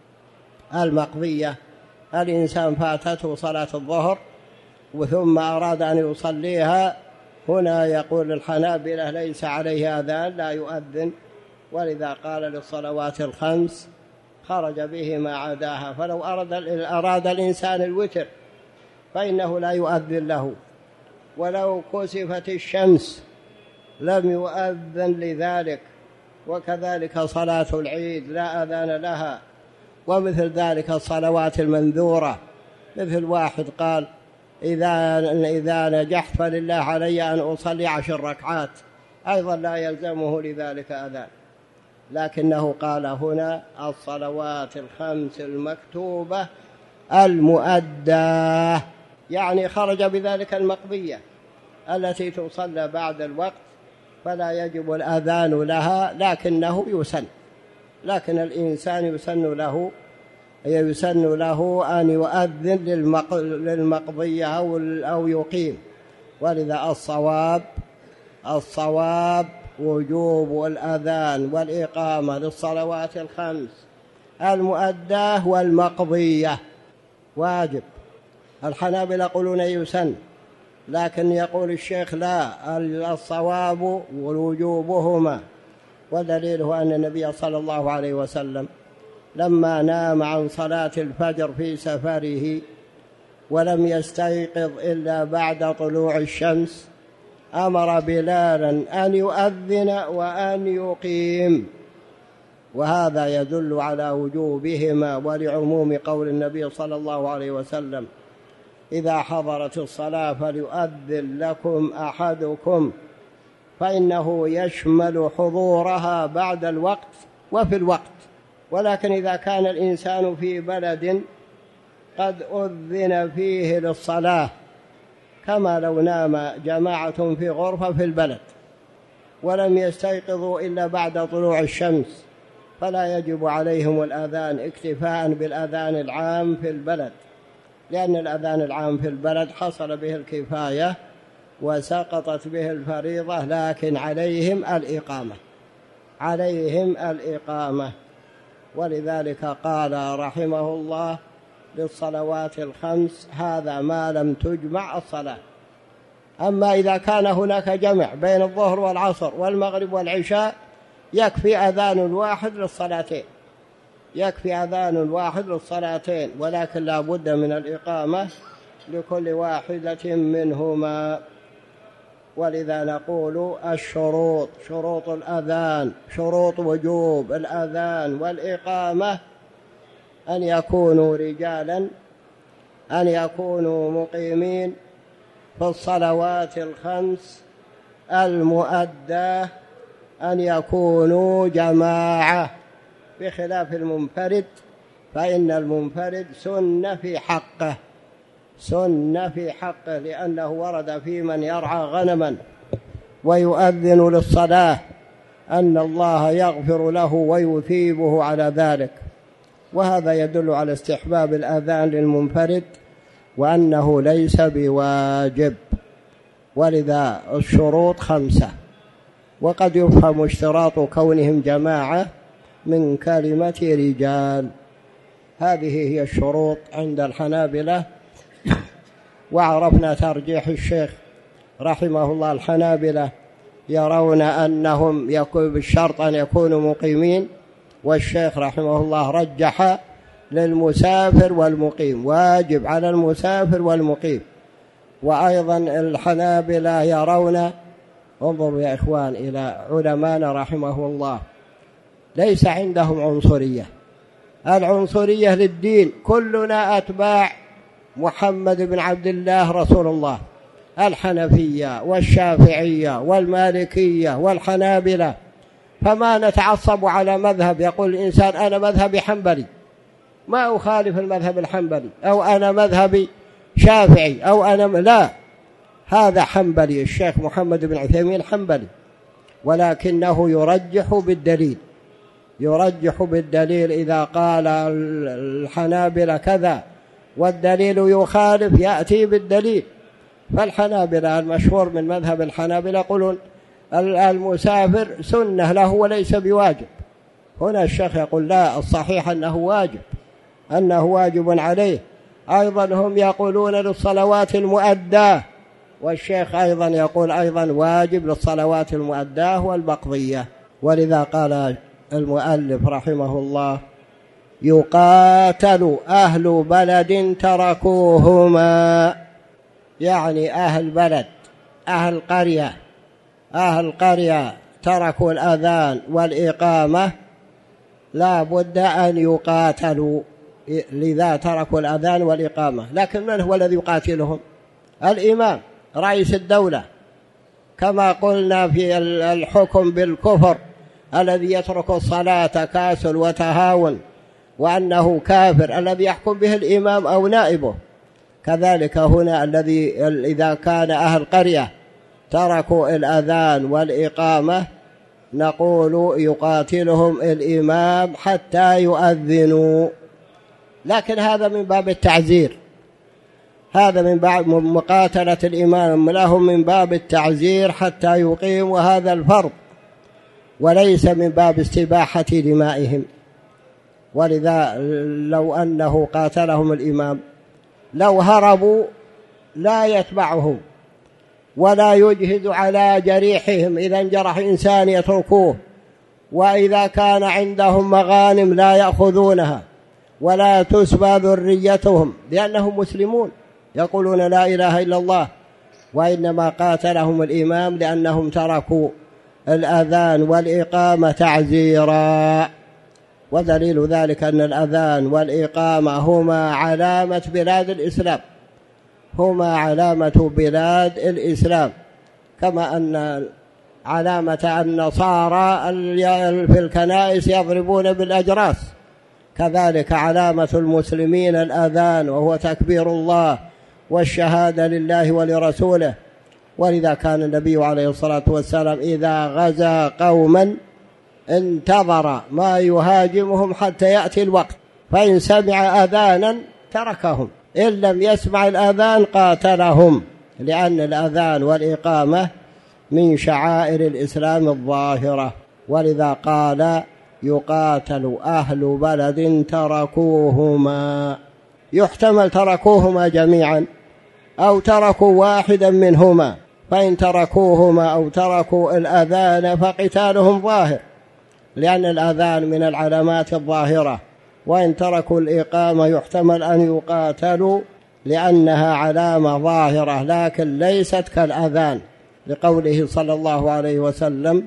المقضية الإنسان فاتته صلاة الظهر وثم أراد أن يصليها، هنا يقول الحنابلة ليس عليه أذان، لا يؤذن، ولذا قال للصلوات الخمس خرج به ما عداها. فلو أراد, أراد الإنسان الوتر فإنه لا يؤذن له، ولو كسفت الشمس لم يؤذن لذلك، وكذلك صلاة العيد لا أذان لها، ومثل ذلك الصلوات المنذورة. مثل واحد قال إذا, إذا نجحت فلله علي أن أصلي عشر ركعات، أيضا لا يلزمه لذلك أذان، لكنه قال هنا الصلوات الخمس المكتوبة المؤداة، يعني خرج بذلك المقضية التي تصلى بعد الوقت، فلا يجب الأذان لها، لكنه يسن، لكن الإنسان يسن له يسن له أن يؤذن للمقضية أو يقيم. ولذا الصواب الصواب وجوب الأذان والإقامة للصلوات الخمس المؤداة والمقضية واجب. الحنابلة يقولون يسن، لكن يقول الشيخ لا، الصواب ووجوبهما، ودليله أن النبي صلى الله عليه وسلم لما نام عن صلاة الفجر في سفره ولم يستيقظ إلا بعد طلوع الشمس أمر بلالا أن يؤذن وأن يقيم، وهذا يدل على وجوبهما ولعموم قول النبي صلى الله عليه وسلم إذا حضرت الصلاة فليؤذن لكم أحدكم، فإنه يشمل حضورها بعد الوقت وفي الوقت. ولكن إذا كان الإنسان في بلد قد أذن فيه للصلاة، كما لو نام جماعة في غرفة في البلد ولم يستيقظوا إلا بعد طلوع الشمس، فلا يجب عليهم الأذان اكتفاء بالأذان العام في البلد، لأن الأذان العام في البلد حصل به الكفاية وسقطت به الفريضة، لكن عليهم الإقامة عليهم الإقامة ولذلك قال رحمه الله للصلوات الخمس هذا ما لم تجمع الصلاة. أما إذا كان هناك جمع بين الظهر والعصر والمغرب والعشاء يكفي أذان واحد للصلاتين يكفي أذان واحد للصلاتين ولكن لا بد من الإقامة لكل واحدة منهما. ولذا نقول الشروط شروط الأذان شروط وجوب الأذان والإقامة أن يكونوا رجالا، أن يكونوا مقيمين في الصلوات الخمس المؤداة، أن يكونوا جماعة، بخلاف المنفرد، فإن المنفرد سنة في حقه سنة في حقه لأنه ورد في من يرعى غنما ويؤذن للصلاة أن الله يغفر له ويثيبه على ذلك، وهذا يدل على استحباب الأذان للمنفرد وأنه ليس بواجب. ولذا الشروط خمسة، وقد يفهم اشتراط كونهم جماعة من كلمة رجال. هذه هي الشروط عند الحنابلة. وعرفنا ترجيح الشيخ رحمه الله. الحنابلة يرون أنهم يكون بالشرط أن يكونوا مقيمين، والشيخ رحمه الله رجح للمسافر والمقيم، واجب على المسافر والمقيم. وأيضا الحنابلة يرون، انظروا يا إخوان إلى علمانا رحمه الله، ليس عندهم عنصرية. العنصرية للدين، كلنا أتباع محمد بن عبد الله رسول الله. الحنفية والشافعية والمالكية والحنابلة، فما نتعصب على مذهب. يقول الإنسان أنا مذهبي حنبلي، ما أخالف المذهب الحنبلي، أو أنا مذهبي شافعي، أو أنا لا، هذا حنبلي. الشيخ محمد بن عثيمين حنبلي، ولكنه يرجح بالدليل يرجح بالدليل إذا قال الحنابلة كذا والدليل يخالف يأتي بالدليل. فالحنابلة المشهور من مذهب الحنابلة يقولون المسافر سنة له وليس بواجب. هنا الشيخ يقول لا، الصحيح أنه واجب، أنه واجب عليه. أيضا هم يقولون للصلوات المؤداة، والشيخ أيضا يقول أيضا واجب للصلوات المؤداة والبقضية. ولذا قال المؤلف رحمه الله: يقاتل أهل بلد تركوهما، يعني أهل بلد، أهل قرية، أهل قرية تركوا الأذان والإقامة لا بد أن يقاتلوا، لذا تركوا الأذان والإقامة. لكن من هو الذي يقاتلهم؟ الإمام رئيس الدولة، كما قلنا في الحكم بالكفر الذي يترك الصلاة تكاسل وتهاون وأنه كافر الذي يحكم به الإمام أو نائبه. كذلك هنا الذي إذا كان أهل قرية تركوا الأذان والإقامة نقول يقاتلهم الإمام حتى يؤذنوا. لكن هذا من باب التعزير، هذا من باب مقاتلة الإمام لهم من باب التعزير حتى يقيم هذا الفرض، وليس من باب استباحة دمائهم. ولذا لو أنه قاتلهم الإمام لو هربوا لا يتبعهم ولا يجهز على جريحهم، إذا انجرح إنسان يتركوه، وإذا كان عندهم مغانم لا يأخذونها، ولا تسبى ذريتهم لأنهم مسلمون يقولون لا إله إلا الله. وإنما قاتلهم الإمام لأنهم تركوا الأذان والإقامة تعزيرا. ودليل ذلك أن الأذان والإقامة هما علامة بلاد الإسلام، هما علامة بلاد الإسلام، كما أن علامة النصارى في الكنائس يضربون بالأجراس، كذلك علامة المسلمين الأذان وهو تكبير الله والشهادة لله ولرسوله. ولذا كان النبي عليه الصلاة والسلام إذا غزا قوما انتظر ما يهاجمهم حتى يأتي الوقت، فإن سمع أذانا تركهم، إن لم يسمع الأذان قاتلهم، لأن الأذان والإقامة من شعائر الإسلام الظاهرة. ولذا قال يقاتل أهل بلد تركوهما، يحتمل تركوهما جميعا أو تركوا واحدا منهما، فإن تركوهما أو تركوا الأذان فقتالهم ظاهر، لأن الأذان من العلامات الظاهرة. وإن تركوا الإقامة يحتمل أن يقاتلوا لأنها علامة ظاهرة لكن ليست كالأذان، لقوله صلى الله عليه وسلم: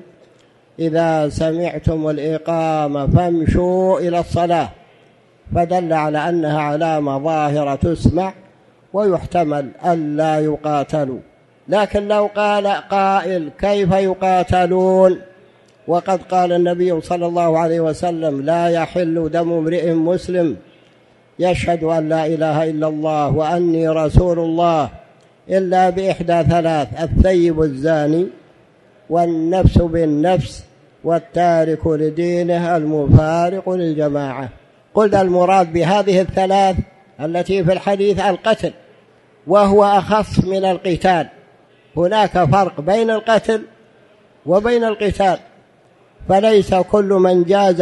إذا سمعتم الإقامة فامشوا إلى الصلاة، فدل على أنها علامة ظاهرة تسمع ويحتمل ألا يقاتلوا. لكن لو قال قائل كيف يقاتلون وقد قال النبي صلى الله عليه وسلم: لا يحل دم امرئ مسلم يشهد أن لا إله إلا الله وأني رسول الله إلا بإحدى ثلاث: الثيب الزاني، والنفس بالنفس، والتارك لدينه المفارق للجماعة. قلت المراد بهذه الثلاث التي في الحديث القتل، وهو أخف من القتال. هناك فرق بين القتل وبين القتال، فليس كل من جاز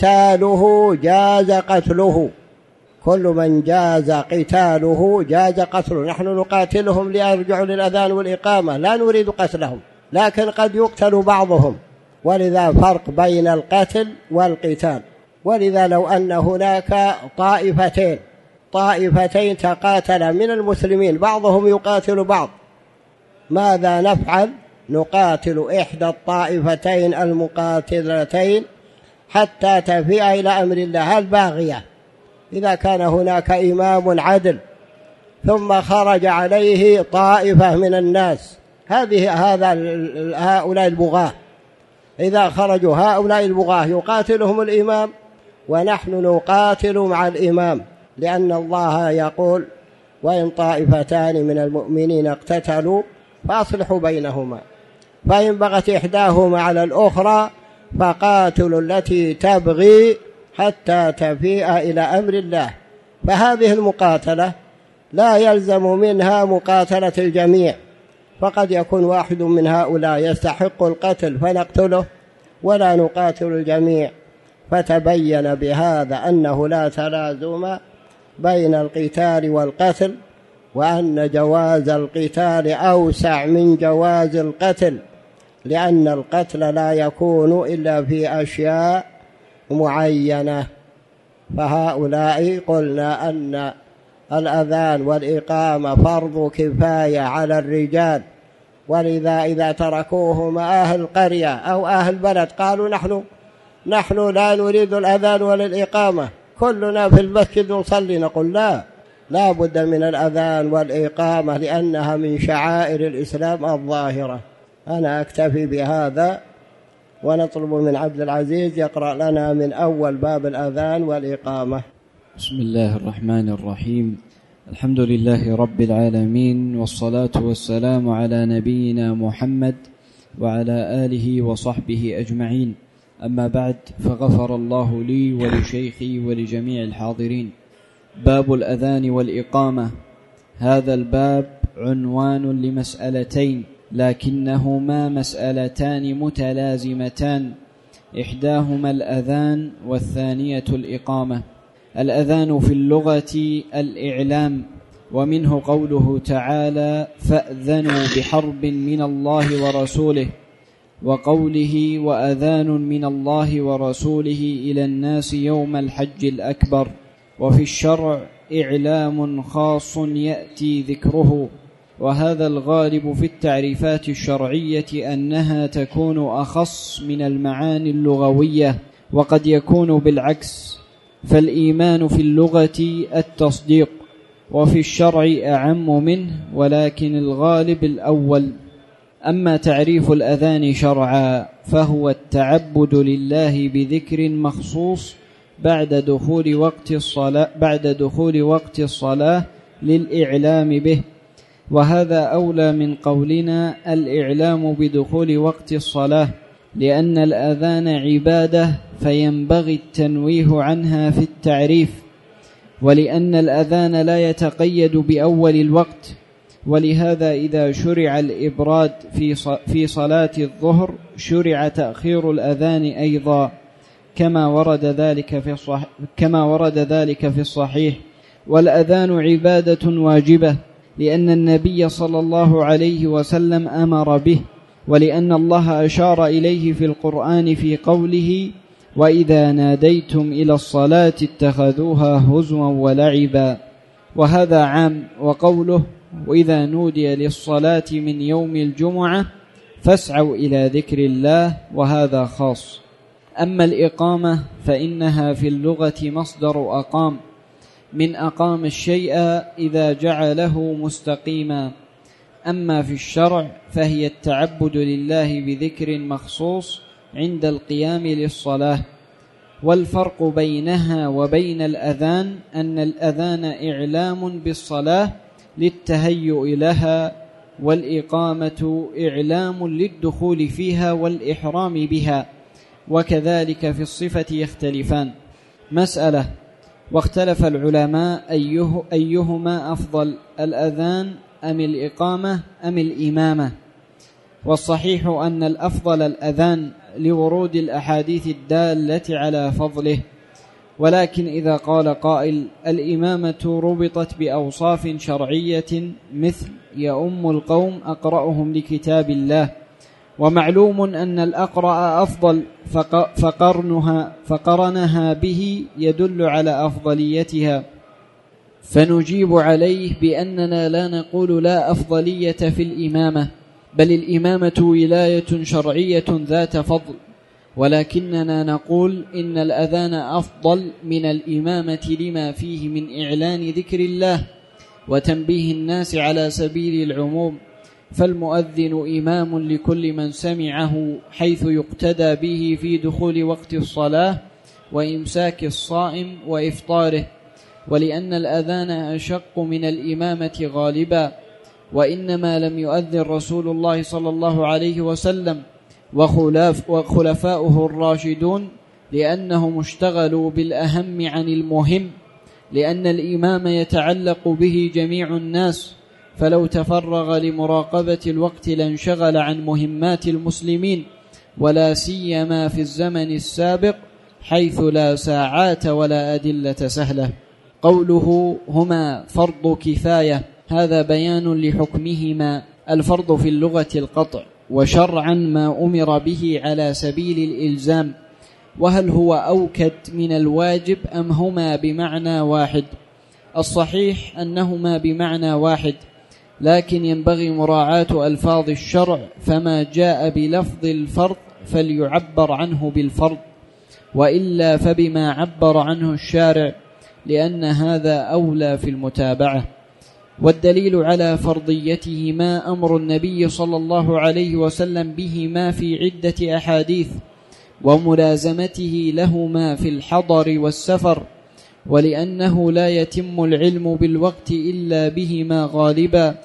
قتاله جاز قتله، كل من جاز قتاله جاز قتله. نحن نقاتلهم ليرجعوا للأذان والإقامة، لا نريد قتلهم، لكن قد يقتل بعضهم، ولذا فرق بين القتل والقتال. ولذا لو أن هناك طائفتين طائفتين تقاتل من المسلمين، بعضهم يقاتل بعض، ماذا نفعل؟ نقاتل إحدى الطائفتين المقاتلتين حتى تفيء إلى أمر الله الباغية. إذا كان هناك إمام عدل ثم خرج عليه طائفة من الناس، هذه هذا هؤلاء البغاة، إذا خرجوا هؤلاء البغاة يقاتلهم الإمام ونحن نقاتل مع الإمام، لأن الله يقول: وإن طائفتان من المؤمنين اقتتلوا فأصلحوا بينهما، فإن بغت إحداهما على الأخرى فقاتلوا التي تبغي حتى تفيء إلى أمر الله. فهذه المقاتلة لا يلزم منها مقاتلة الجميع، فقد يكون واحد من هؤلاء يستحق القتل فنقتله ولا نقاتل الجميع. فتبين بهذا أنه لا تلازم بين القتال والقتل، وأن جواز القتال أوسع من جواز القتل، لأن القتل لا يكون إلا في أشياء معينة. فهؤلاء قلنا أن الأذان والإقامة فرض كفاية على الرجال، ولذا إذا تركوهما أهل القرية أو أهل البلد قالوا نحن نحن لا نريد الأذان ولا الإقامة، كلنا في المسجد نصلي، نقول لا، لا بد من الأذان والإقامة لأنها من شعائر الإسلام الظاهرة. أنا أكتفي بهذا، ونطلب من عبد العزيز يقرأ لنا من أول باب الأذان والإقامة. بسم الله الرحمن الرحيم. الحمد لله رب العالمين، والصلاة والسلام على نبينا محمد وعلى آله وصحبه أجمعين. أما بعد، فغفر الله لي ولشيخي ولجميع الحاضرين. باب الأذان والإقامة. هذا الباب عنوان لمسألتين، لكنهما مسألتان متلازمتان، إحداهما الأذان والثانية الإقامة. الأذان في اللغة الإعلام، ومنه قوله تعالى فأذنوا بحرب من الله ورسوله، وقوله وأذان من الله ورسوله إلى الناس يوم الحج الأكبر. وفي الشرع إعلام خاص يأتي ذكره، وهذا الغالب في التعريفات الشرعية أنها تكون أخص من المعاني اللغوية، وقد يكون بالعكس، فالإيمان في اللغة التصديق، وفي الشرع أعم منه، ولكن الغالب الأول. أما تعريف الأذان شرعا فهو التعبد لله بذكر مخصوص بعد دخول وقت الصلاة بعد دخول وقت الصلاة للإعلام به، وهذا أولى من قولنا الإعلام بدخول وقت الصلاة، لأن الأذان عبادة فينبغي التنويه عنها في التعريف، ولأن الأذان لا يتقيد بأول الوقت، ولهذا إذا شرع الإبراد في صلاة الظهر شرع تأخير الأذان أيضا، كما ورد ذلك في الصحيح كما ورد ذلك في الصحيح. والأذان عبادة واجبة، لأن النبي صلى الله عليه وسلم أمر به، ولأن الله أشار إليه في القرآن في قوله وإذا ناديتم إلى الصلاة اتخذوها هزوا ولعبا، وهذا عام. وقوله وإذا نودي للصلاة من يوم الجمعة فاسعوا إلى ذكر الله، وهذا خاص. أما الإقامة فإنها في اللغة مصدر أقام، من أقام الشيء إذا جعله مستقيما. أما في الشرع فهي التعبد لله بذكر مخصوص عند القيام للصلاة. والفرق بينها وبين الأذان أن الأذان إعلام بالصلاة للتهيؤ لها، والإقامة إعلام للدخول فيها والإحرام بها، وكذلك في الصفة يختلفان. مسألة: واختلف العلماء أيه أيهما أفضل، الأذان أم الإقامة أم الإمامة؟ والصحيح أن الأفضل الأذان لورود الأحاديث الدالة على فضله، ولكن إذا قال قائل الإمامة ربطت بأوصاف شرعية مثل يؤم القوم أقرأهم لكتاب الله، ومعلوم أن الأقرأ أفضل، فقرنها, فقرنها به يدل على أفضليتها، فنجيب عليه بأننا لا نقول لا أفضلية في الإمامة، بل الإمامة ولاية شرعية ذات فضل، ولكننا نقول إن الأذان أفضل من الإمامة لما فيه من إعلان ذكر الله وتنبيه الناس على سبيل العموم، فالمؤذن إمام لكل من سمعه، حيث يقتدى به في دخول وقت الصلاة وإمساك الصائم وإفطاره. ولأن الأذان أشق من الإمامة غالبا، وإنما لم يؤذن رسول الله صلى الله عليه وسلم وخلاف وخلفاؤه الراشدون لأنهم اشتغلوا بالأهم عن المهم، لأن الإمام يتعلق به جميع الناس، فلو تفرغ لمراقبة الوقت لانشغل عن مهمات المسلمين، ولا سيما في الزمن السابق حيث لا ساعات ولا أدلة سهلة. قوله هما فرض كفاية هذا بيان لحكمهما. الفرض في اللغة القطع، وشرعا ما أمر به على سبيل الإلزام. وهل هو أوكد من الواجب أم هما بمعنى واحد؟ الصحيح أنهما بمعنى واحد، لكن ينبغي مراعاة ألفاظ الشرع، فما جاء بلفظ الفرض فليعبر عنه بالفرض، وإلا فبما عبر عنه الشارع، لأن هذا أولى في المتابعة. والدليل على فرضيتهما أمر النبي صلى الله عليه وسلم بهما في عدة أحاديث، وملازمته لهما في الحضر والسفر، ولأنه لا يتم العلم بالوقت إلا بهما غالبا،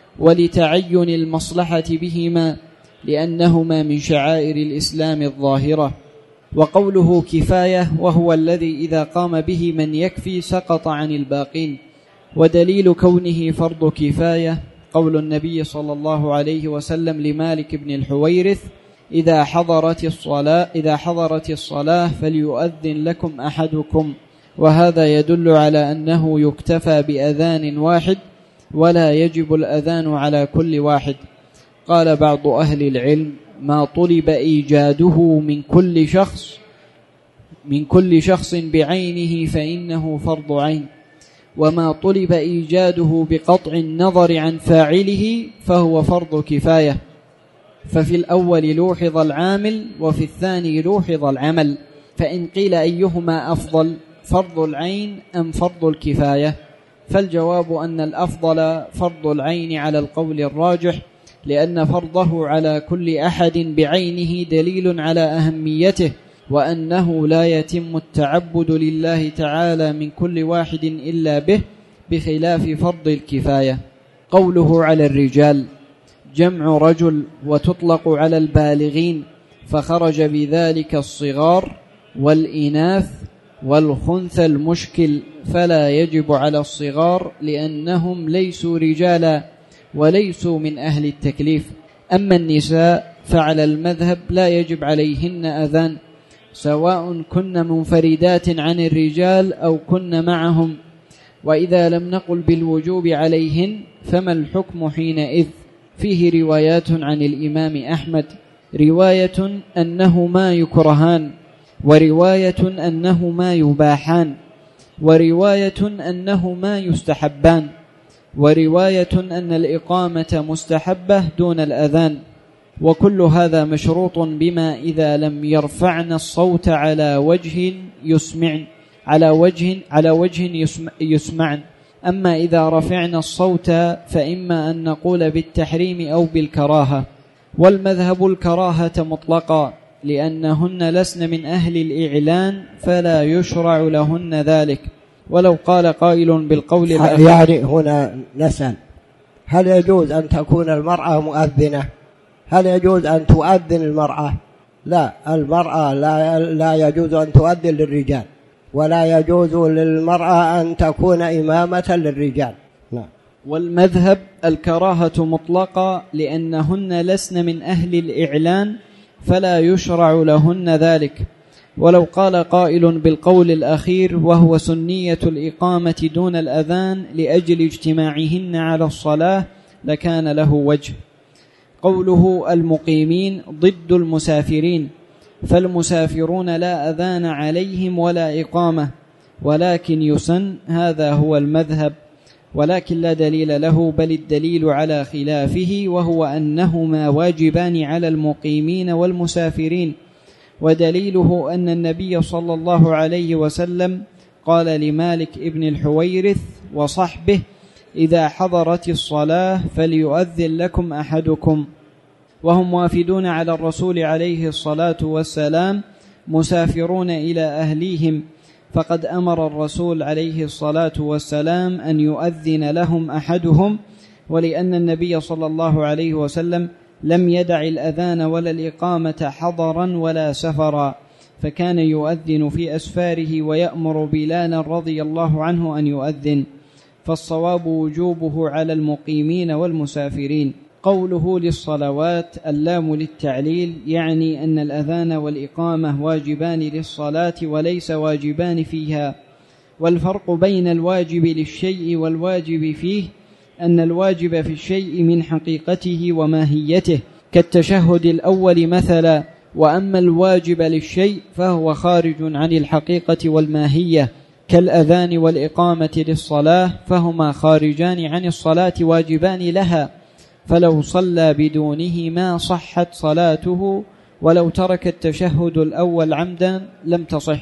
ولتعين المصلحة بهما، لأنهما من شعائر الإسلام الظاهرة. وقوله كفاية وهو الذي إذا قام به من يكفي سقط عن الباقين. ودليل كونه فرض كفاية قول النبي صلى الله عليه وسلم لمالك بن الحويرث: إذا حضرت الصلاة إذا حضرت الصلاة فليؤذن لكم أحدكم. وهذا يدل على أنه يكتفى بأذان واحد، ولا يجب الأذان على كل واحد. قال بعض أهل العلم: ما طلب إيجاده من كل شخص من كل شخص بعينه فإنه فرض عين، وما طلب إيجاده بقطع النظر عن فاعله فهو فرض كفاية. ففي الأول لوحظ العامل، وفي الثاني لوحظ العمل. فإن قيل أيهما أفضل، فرض العين أم فرض الكفاية؟ فالجواب أن الأفضل فرض العين على القول الراجح، لأن فرضه على كل أحد بعينه دليل على أهميته، وأنه لا يتم التعبد لله تعالى من كل واحد إلا به، بخلاف فرض الكفاية. قوله على الرجال جمع رجل، وتطلق على البالغين، فخرج بذلك الصغار والإناث والخنث المشكل، فلا يجب على الصغار لأنهم ليسوا رجالا وليسوا من أهل التكليف. أما النساء فعلى المذهب لا يجب عليهن أذان، سواء كن منفردات عن الرجال أو كن معهم. وإذا لم نقل بالوجوب عليهن فما الحكم حينئذ؟ فيه روايات عن الإمام أحمد: رواية أنهما يكرهان، ورواية أنهما يباحان، ورواية أنهما يستحبان، ورواية أن الإقامة مستحبة دون الأذان. وكل هذا مشروط بما إذا لم يرفعن الصوت على وجه يسمعن على وجه على وجه يسمعن. أما إذا رفعنا الصوت فإما أن نقول بالتحريم أو بالكراهة، والمذهب الكراهة مطلقا، لأنهن لسن من أهل الإعلان فلا يشرع لهن ذلك. ولو قال قائل بالقول يعني هنا نسأل: هل يجوز أن تكون المرأة مؤذنة؟ هل يجوز أن تؤذن المرأة؟ لا، المرأة لا, لا يجوز أن تؤذن للرجال، ولا يجوز للمرأة أن تكون إمامة للرجال. لا. والمذهب الكراهة مطلقة، لأنهن لسن من أهل الإعلان فلا يشرع لهن ذلك. ولو قال قائل بالقول الأخير وهو سنية الإقامة دون الأذان لأجل اجتماعهن على الصلاة لكان له وجه. قوله المقيمين ضد المسافرين، فالمسافرون لا أذان عليهم ولا إقامة، ولكن يسن، هذا هو المذهب، ولكن لا دليل له، بل الدليل على خلافه، وهو أنهما واجبان على المقيمين والمسافرين. ودليله أن النبي صلى الله عليه وسلم قال لمالك ابن الحويرث وصحبه: إذا حضرت الصلاة فليؤذن لكم أحدكم، وهم وافدون على الرسول عليه الصلاة والسلام مسافرون إلى أهليهم، فقد أمر الرسول عليه الصلاة والسلام أن يؤذن لهم أحدهم، ولأن النبي صلى الله عليه وسلم لم يدع الأذان ولا الإقامة حضرا ولا سفرا، فكان يؤذن في أسفاره ويأمر بلالا رضي الله عنه أن يؤذن. فالصواب وجوبه على المقيمين والمسافرين. قوله للصلوات اللام للتعليل، يعني أن الأذان والإقامة واجبان للصلاة وليس واجبان فيها. والفرق بين الواجب للشيء والواجب فيه أن الواجب في الشيء من حقيقته وماهيته كالتشهد الأول مثلا، وأما الواجب للشيء فهو خارج عن الحقيقة والماهية كالأذان والإقامة للصلاة، فهما خارجان عن الصلاة واجبان لها، فلو صلى بدونهما صحت صلاته، ولو ترك التشهد الأول عمدا لم تصح.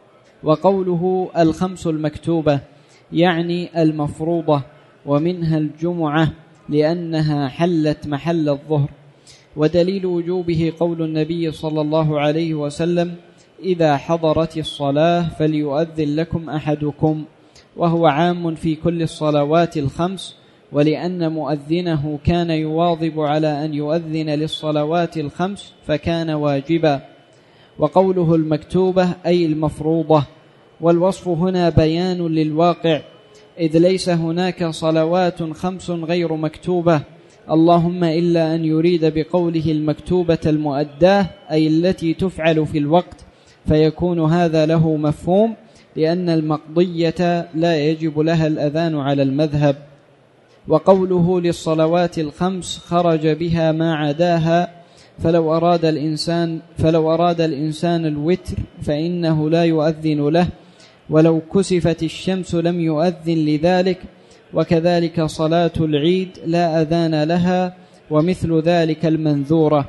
وقوله الخمس المكتوبة يعني المفروضة، ومنها الجمعة لأنها حلت محل الظهر. ودليل وجوبه قول النبي صلى الله عليه وسلم: إذا حضرت الصلاة فليؤذن لكم أحدكم، وهو عام في كل الصلوات الخمس، ولأن مؤذنه كان يواظب على أن يؤذن للصلوات الخمس فكان واجبا. وقوله المكتوبة أي المفروضة، والوصف هنا بيان للواقع، إذ ليس هناك صلوات خمس غير مكتوبة، اللهم إلا أن يريد بقوله المكتوبة المؤداة أي التي تفعل في الوقت، فيكون هذا له مفهوم، لأن المقضية لا يجب لها الأذان على المذهب. وقوله للصلوات الخمس خرج بها ما عداها، فلو أراد الإنسان فلو أراد الإنسان الوتر فإنه لا يؤذن له، ولو كسفت الشمس لم يؤذن لذلك، وكذلك صلاة العيد لا أذان لها، ومثل ذلك المنذورة.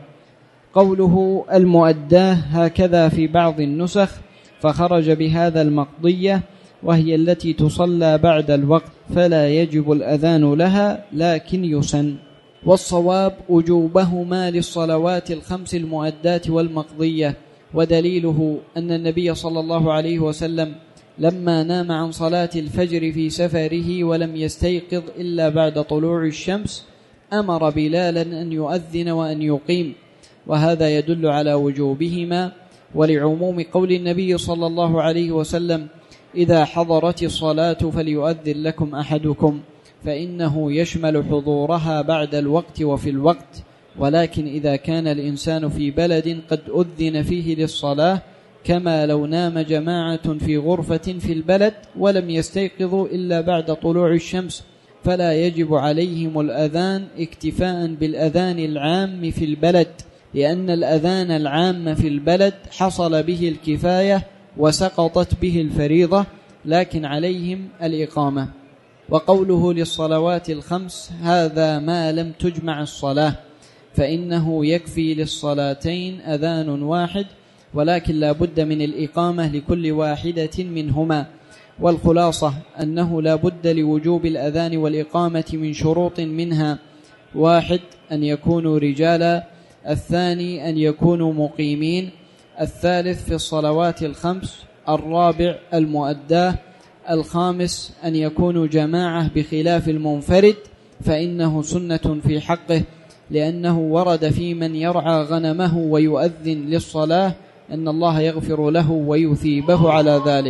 قوله المؤداه هكذا في بعض النسخ، فخرج بهذا المقضية، وهي التي تصلى بعد الوقت، فلا يجب الأذان لها لكن يسن. والصواب وجوبهما للصلوات الخمس المؤداة والمقضية. ودليله أن النبي صلى الله عليه وسلم لما نام عن صلاة الفجر في سفره ولم يستيقظ إلا بعد طلوع الشمس أمر بلالا أن يؤذن وأن يقيم، وهذا يدل على وجوبهما، ولعموم قول النبي صلى الله عليه وسلم: إذا حضرت الصلاة فليؤذن لكم أحدكم، فإنه يشمل حضورها بعد الوقت وفي الوقت. ولكن إذا كان الإنسان في بلد قد أذن فيه للصلاة، كما لو نام جماعة في غرفة في البلد ولم يستيقظوا إلا بعد طلوع الشمس، فلا يجب عليهم الأذان اكتفاء بالأذان العام في البلد، لأن الأذان العام في البلد حصل به الكفاية وسقطت به الفريضة، لكن عليهم الإقامة. وقوله للصلوات الخمس هذا ما لم تجمع الصلاة، فإنه يكفي للصلاتين أذان واحد، ولكن لا بد من الإقامة لكل واحدة منهما. والخلاصة أنه لا بد لوجوب الأذان والإقامة من شروط، منها: واحد أن يكونوا رجالا، الثاني أن يكونوا مقيمين، الثالث في الصلوات الخمس، الرابع المؤداه، الخامس أن يكونوا جماعة بخلاف المنفرد، فإنه سنة في حقه، لأنه ورد في من يرعى غنمه ويؤذن للصلاة أن الله يغفر له ويثيبه على ذلك.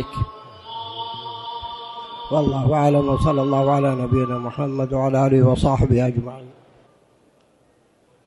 والله أعلم، وصلى الله على نبينا محمد وعلى آله وصحبه أجمعين.